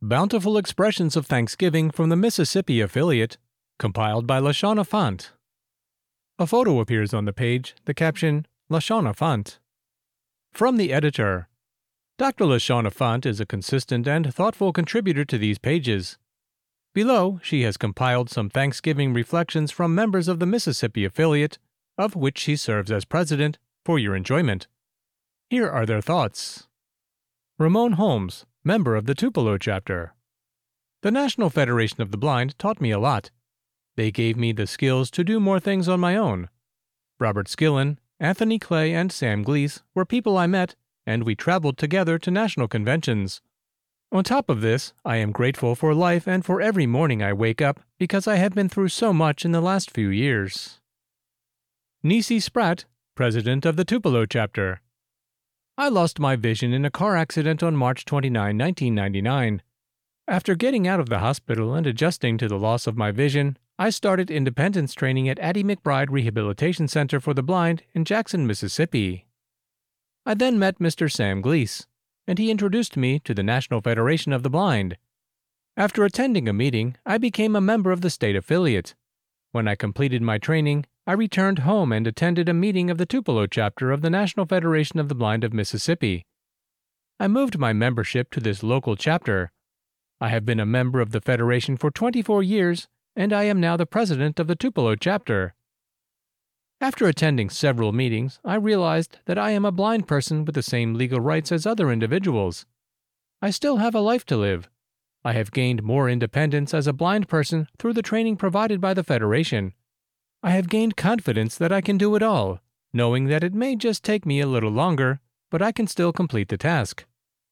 Bountiful Expressions of Thanksgiving from the Mississippi Affiliate, compiled by LaShawna Font. A photo appears on the page, the caption, LaShawna Font. From the editor. Dr. LaShawna Font is a consistent and thoughtful contributor to these pages. Below, she has compiled some Thanksgiving reflections from members of the Mississippi Affiliate, of which she serves as president, for your enjoyment. Here are their thoughts. Ramon Holmes, member of the Tupelo chapter. The National Federation of the Blind taught me a lot. They gave me the skills to do more things on my own. Robert Skillen, Anthony Clay, and Sam Glees were people I met, and we traveled together to national conventions. On top of this, I am grateful for life and for every morning I wake up because I have been through so much in the last few years. Nisi Spratt, president of the Tupelo chapter. I lost my vision in a car accident on March 29, 1999. After getting out of the hospital and adjusting to the loss of my vision, I started independence training at Addie McBride Rehabilitation Center for the Blind in Jackson, Mississippi. I then met Mr. Sam Glees, and he introduced me to the National Federation of the Blind. After attending a meeting, I became a member of the state affiliate. When I completed my training, I returned home and attended a meeting of the Tupelo chapter of the National Federation of the Blind of Mississippi. I moved my membership to this local chapter. I have been a member of the Federation for 24 years, and I am now the president of the Tupelo chapter. After attending several meetings, I realized that I am a blind person with the same legal rights as other individuals. I still have a life to live. I have gained more independence as a blind person through the training provided by the Federation. I have gained confidence that I can do it all, knowing that it may just take me a little longer, but I can still complete the task.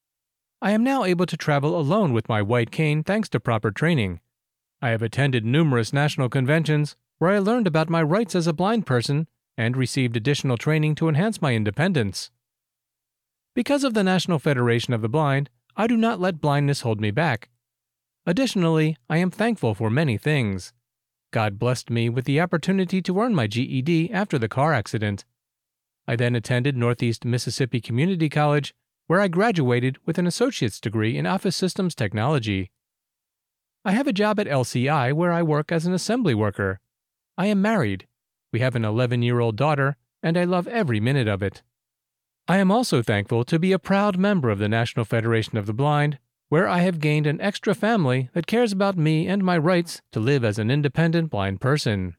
I am now able to travel alone with my white cane thanks to proper training. I have attended numerous national conventions where I learned about my rights as a blind person and received additional training to enhance my independence. Because of the National Federation of the Blind, I do not let blindness hold me back. Additionally, I am thankful for many things. God blessed me with the opportunity to earn my GED after the car accident. I then attended Northeast Mississippi Community College, where I graduated with an associate's degree in Office Systems Technology. I have a job at LCI where I work as an assembly worker. I am married. We have an 11-year-old daughter, and I love every minute of it. I am also thankful to be a proud member of the National Federation of the Blind, where I have gained an extra family that cares about me and my rights to live as an independent blind person.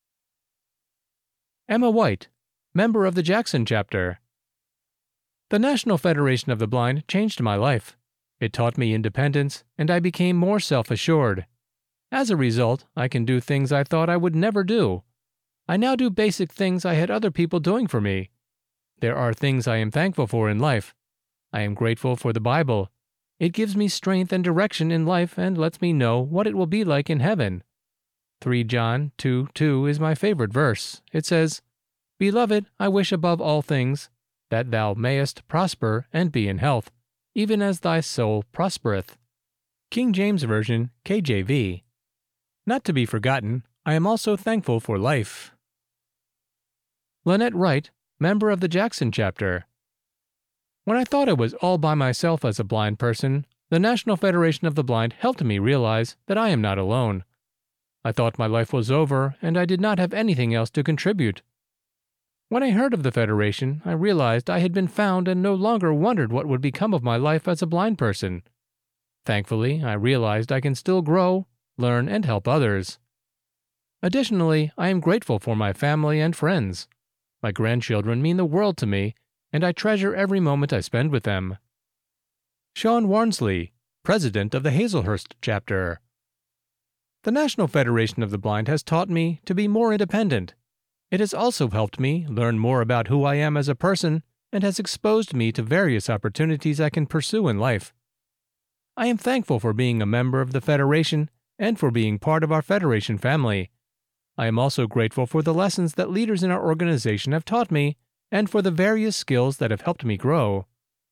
Emma White, member of the Jackson chapter. The National Federation of the Blind changed my life. It taught me independence, and I became more self-assured. As a result, I can do things I thought I would never do. I now do basic things I had other people doing for me. There are things I am thankful for in life. I am grateful for the Bible. It gives me strength and direction in life and lets me know what it will be like in heaven. 3 John 2:2 is my favorite verse. It says, "Beloved, I wish above all things that thou mayest prosper and be in health, even as thy soul prospereth." King James Version, KJV. Not to be forgotten, I am also thankful for life. Lynette Wright, member of the Jackson chapter. When I thought I was all by myself as a blind person, the National Federation of the Blind helped me realize that I am not alone. I thought my life was over and I did not have anything else to contribute. When I heard of the Federation, I realized I had been found and no longer wondered what would become of my life as a blind person. Thankfully, I realized I can still grow, learn, and help others. Additionally, I am grateful for my family and friends. My grandchildren mean the world to me, and I treasure every moment I spend with them. Sean Warnsley, president of the Hazelhurst chapter. The National Federation of the Blind has taught me to be more independent. It has also helped me learn more about who I am as a person and has exposed me to various opportunities I can pursue in life. I am thankful for being a member of the Federation and for being part of our Federation family. I am also grateful for the lessons that leaders in our organization have taught me and for the various skills that have helped me grow.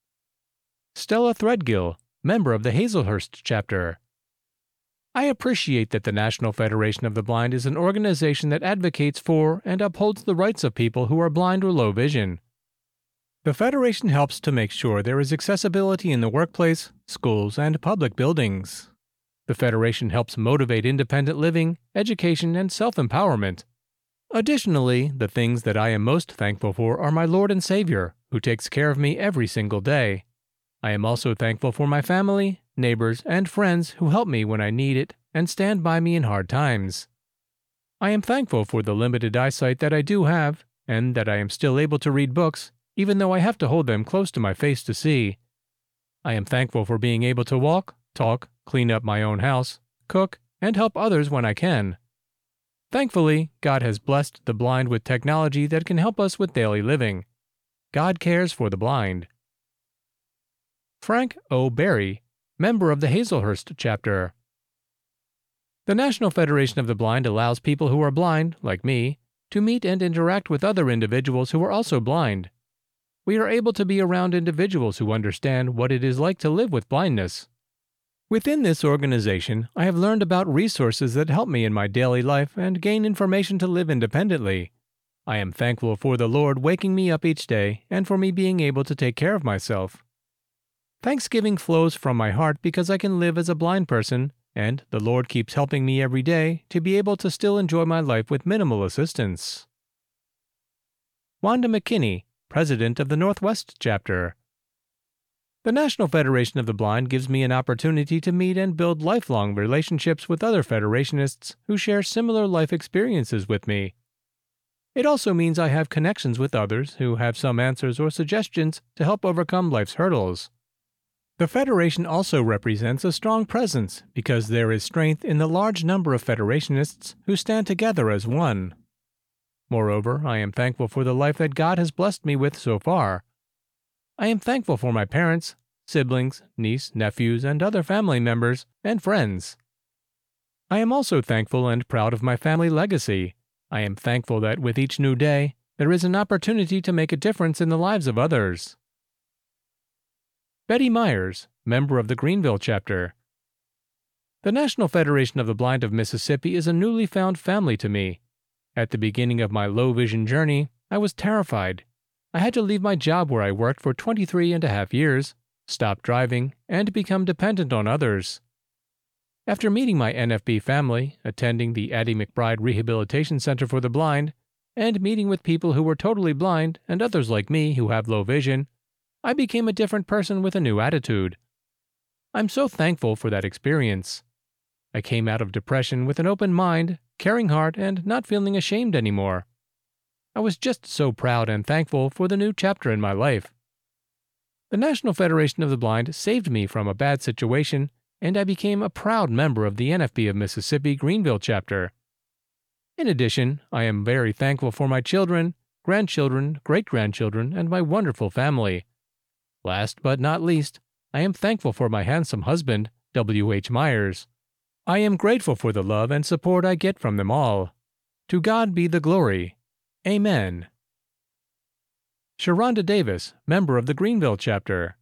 Stella Threadgill, member of the Hazelhurst chapter. I appreciate that the National Federation of the Blind is an organization that advocates for and upholds the rights of people who are blind or low vision. The Federation helps to make sure there is accessibility in the workplace, schools, and public buildings. The Federation helps motivate independent living, education, and self-empowerment. Additionally, the things that I am most thankful for are my Lord and Savior, who takes care of me every single day. I am also thankful for my family, neighbors, and friends who help me when I need it and stand by me in hard times. I am thankful for the limited eyesight that I do have, and that I am still able to read books, even though I have to hold them close to my face to see. I am thankful for being able to walk, talk, clean up my own house, cook, and help others when I can. Thankfully, God has blessed the blind with technology that can help us with daily living. God cares for the blind. Frank O. Berry, member of the Hazelhurst chapter. The National Federation of the Blind allows people who are blind, like me, to meet and interact with other individuals who are also blind. We are able to be around individuals who understand what it is like to live with blindness. Within this organization, I have learned about resources that help me in my daily life and gain information to live independently. I am thankful for the Lord waking me up each day and for me being able to take care of myself. Thanksgiving flows from my heart because I can live as a blind person, and the Lord keeps helping me every day to be able to still enjoy my life with minimal assistance. Wanda McKinney, President of the Northwest Chapter. The National Federation of the Blind gives me an opportunity to meet and build lifelong relationships with other Federationists who share similar life experiences with me. It also means I have connections with others who have some answers or suggestions to help overcome life's hurdles. The Federation also represents a strong presence because there is strength in the large number of Federationists who stand together as one. Moreover, I am thankful for the life that God has blessed me with so far. I am thankful for my parents, siblings, niece, nephews, and other family members and friends. I am also thankful and proud of my family legacy. I am thankful that with each new day, there is an opportunity to make a difference in the lives of others. Betty Myers, member of the Greenville Chapter. The National Federation of the Blind of Mississippi is a newly found family to me. At the beginning of my low vision journey, I was terrified. I had to leave my job where I worked for 23.5 years, stop driving, and become dependent on others. After meeting my NFB family, attending the Addie McBride Rehabilitation Center for the Blind, and meeting with people who were totally blind and others like me who have low vision, I became a different person with a new attitude. I'm so thankful for that experience. I came out of depression with an open mind, caring heart, and not feeling ashamed anymore. I was just so proud and thankful for the new chapter in my life. The National Federation of the Blind saved me from a bad situation, and I became a proud member of the NFB of Mississippi Greenville Chapter. In addition, I am very thankful for my children, grandchildren, great-grandchildren, and my wonderful family. Last but not least, I am thankful for my handsome husband, W.H. Myers. I am grateful for the love and support I get from them all. To God be the glory. Amen. Sharonda Davis, member of the Greenville Chapter.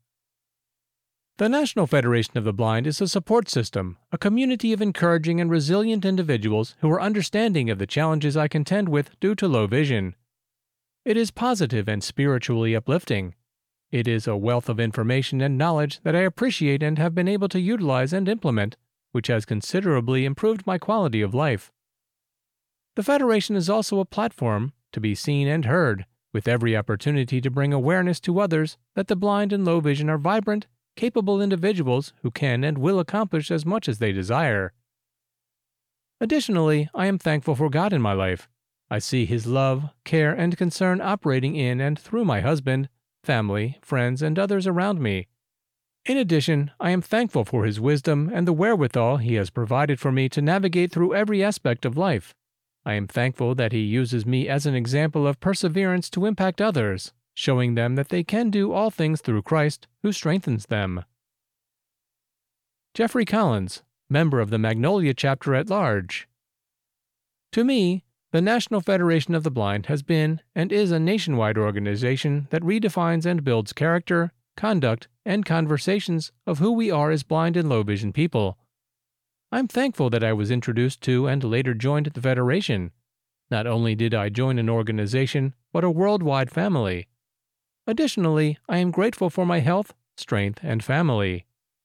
The National Federation of the Blind is a support system, a community of encouraging and resilient individuals who are understanding of the challenges I contend with due to low vision. It is positive and spiritually uplifting. It is a wealth of information and knowledge that I appreciate and have been able to utilize and implement, which has considerably improved my quality of life. The Federation is also a platform to be seen and heard, with every opportunity to bring awareness to others that the blind and low vision are vibrant, capable individuals who can and will accomplish as much as they desire. Additionally, I am thankful for God in my life. I see His love, care, and concern operating in and through my husband, family, friends, and others around me. In addition, I am thankful for His wisdom and the wherewithal He has provided for me to navigate through every aspect of life. I am thankful that He uses me as an example of perseverance to impact others, showing them that they can do all things through Christ, who strengthens them. Jeffrey Collins, member of the Magnolia Chapter at Large. To me, the National Federation of the Blind has been and is a nationwide organization that redefines and builds character, conduct, and conversations of who we are as blind and low vision people. I'm thankful that I was introduced to and later joined the Federation. Not only did I join an organization, but a worldwide family. Additionally, I am grateful for my health, strength, and family.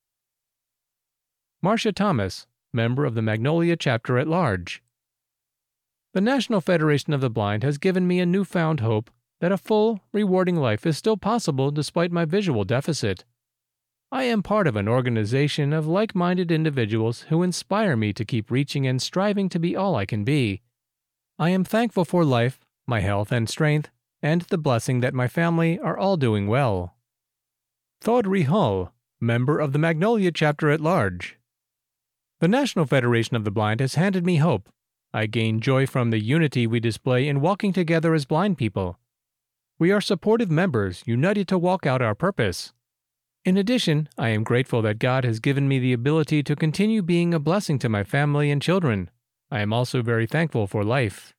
Marcia Thomas, member of the Magnolia Chapter at Large. The National Federation of the Blind has given me a newfound hope that a full, rewarding life is still possible despite my visual deficit. I am part of an organization of like-minded individuals who inspire me to keep reaching and striving to be all I can be. I am thankful for life, my health and strength, and the blessing that my family are all doing well. Thodri Hull, member of the Magnolia Chapter at Large. The National Federation of the Blind has handed me hope. I gain joy from the unity we display in walking together as blind people. We are supportive members united to walk out our purpose. In addition, I am grateful that God has given me the ability to continue being a blessing to my family and children. I am also very thankful for life.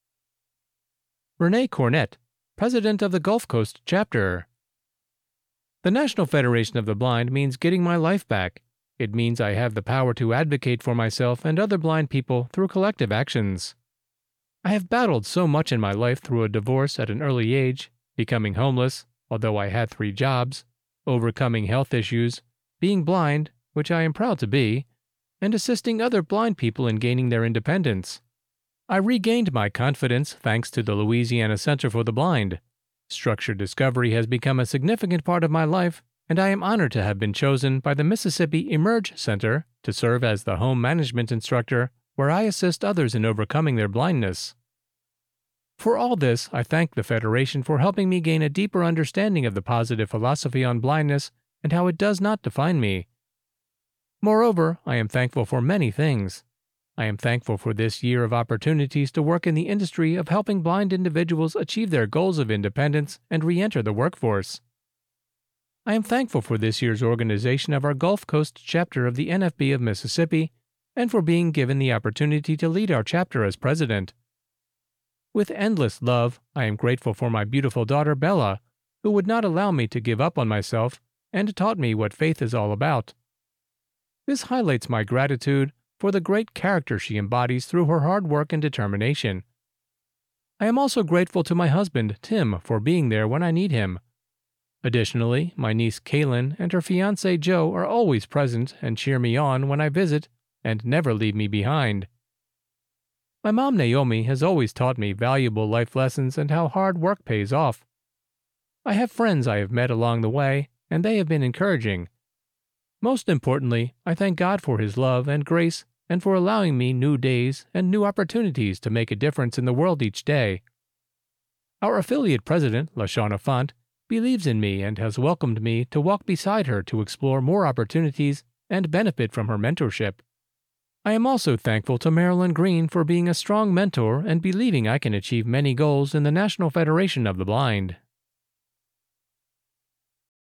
Renee Cornett, President of the Gulf Coast Chapter. The National Federation of the Blind means getting my life back. It means I have the power to advocate for myself and other blind people through collective actions. I have battled so much in my life through a divorce at an early age, becoming homeless, although I had 3 jobs, overcoming health issues, being blind, which I am proud to be, and assisting other blind people in gaining their independence. I regained my confidence thanks to the Louisiana Center for the Blind. Structured discovery has become a significant part of my life, and I am honored to have been chosen by the Mississippi Emerge Center to serve as the home management instructor where I assist others in overcoming their blindness. For all this, I thank the Federation for helping me gain a deeper understanding of the positive philosophy on blindness and how it does not define me. Moreover, I am thankful for many things. I am thankful for this year of opportunities to work in the industry of helping blind individuals achieve their goals of independence and re-enter the workforce. I am thankful for this year's organization of our Gulf Coast chapter of the NFB of Mississippi and for being given the opportunity to lead our chapter as president. With endless love, I am grateful for my beautiful daughter Bella, who would not allow me to give up on myself and taught me what faith is all about. This highlights my gratitude for the great character she embodies through her hard work and determination. I am also grateful to my husband, Tim, for being there when I need him. Additionally, my niece Kaylin and her fiancé Joe are always present and cheer me on when I visit and never leave me behind. My mom Naomi has always taught me valuable life lessons and how hard work pays off. I have friends I have met along the way, and they have been encouraging. Most importantly, I thank God for His love and grace and for allowing me new days and new opportunities to make a difference in the world each day. Our affiliate president, LaShawna Font, believes in me and has welcomed me to walk beside her to explore more opportunities and benefit from her mentorship. I am also thankful to Marilyn Green for being a strong mentor and believing I can achieve many goals in the National Federation of the Blind.